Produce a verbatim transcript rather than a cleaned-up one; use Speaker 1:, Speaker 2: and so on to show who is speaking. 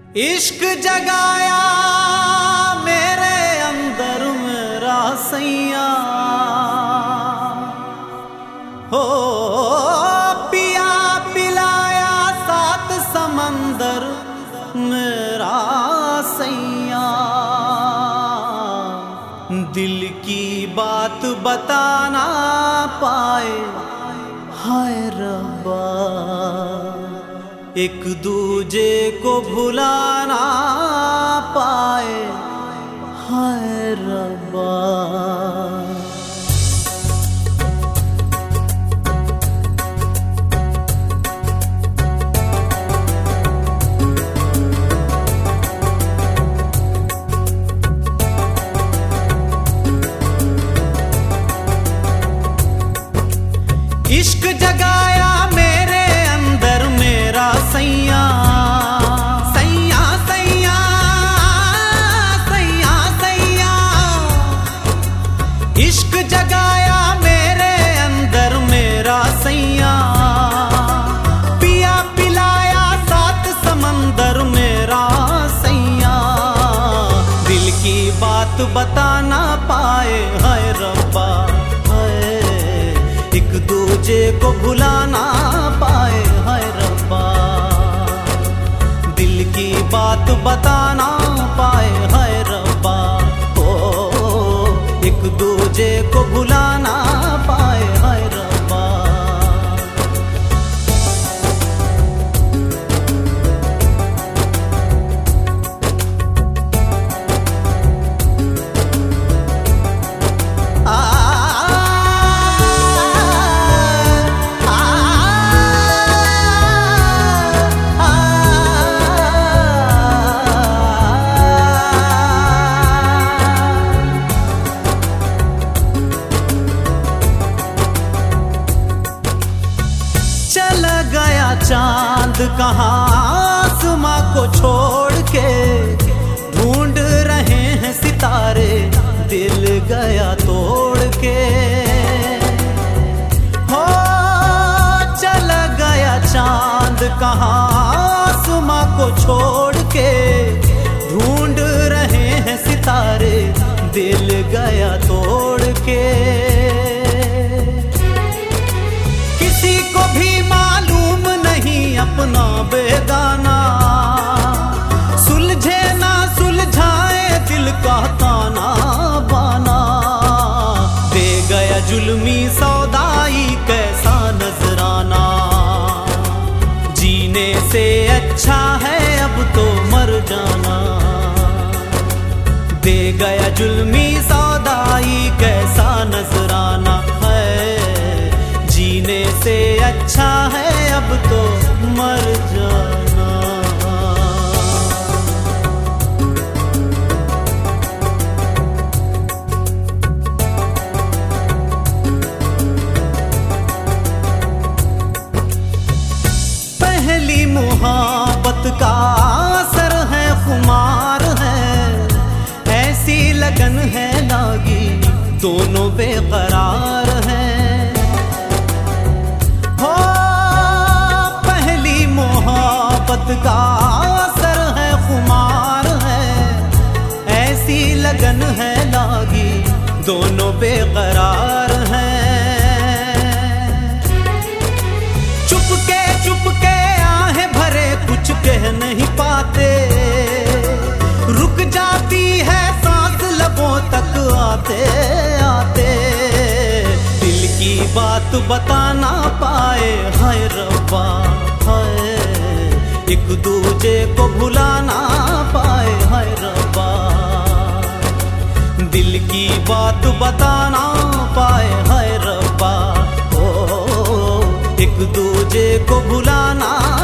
Speaker 1: इश्क जगाया मेरे अंदर मेरा सैया हो, पिया पिलाया सात समंदर मेरा सैया। दिल की बात बताना पाए हाय रब्बा, एक दूजे को भुलाना पाए हाय रब्बा। इश्क जगाया मेरे अंदर मेरा सैया, सैया सैया सैया सैया। इश्क जगाया मेरे अंदर मेरा सैया, पिया पिलाया सात समंदर मेरा सैया। दिल की बात बताना पाए हाय रब्बा, एक दूजे को भुलाना पाए हाय रब्बा। दिल की बात बताना पाए हाय रब्बा, ओ एक दूजे को भुलाना पाए हाय रब्बा। चला गया चांद कहाँ आसमां को छोड़ के, ढूंढ रहे हैं सितारे दिल गया तोड़ के। हो चला गया चांद कहाँ आसमां को छोड़ के, ढूंढ रहे हैं सितारे दिल गया तोड़ के। किसी को भी मालूम नहीं अपना बेगाना, सुलझे ना सुलझाए दिल का ताना बाना। दे गया जुल्मी सौदाई कैसा नजराना, जीने से अच्छा है अब तो मर जाना। दे गया जुल्मी सौदाई कैसा नजराना है, जीने से अच्छा है अब तो मर जाना। पहली मुहाबत का असर है खुमार है, ऐसी लगन है लागी दोनों बेकरार हैं। का असर है खुमार है, ऐसी लगन है लागी दोनों बेकरार हैं। चुपके चुपके आहें भरे कुछ कह नहीं पाते, रुक जाती है सांस लबों तक आते आते। दिल की बात बताना पाए हाय रब्बा, हाय एक दूजे को भुलाना पाए हाय रब्बा। दिल की बात बताना पाए हाय रब्बा, ओ एक दूजे को भुलाना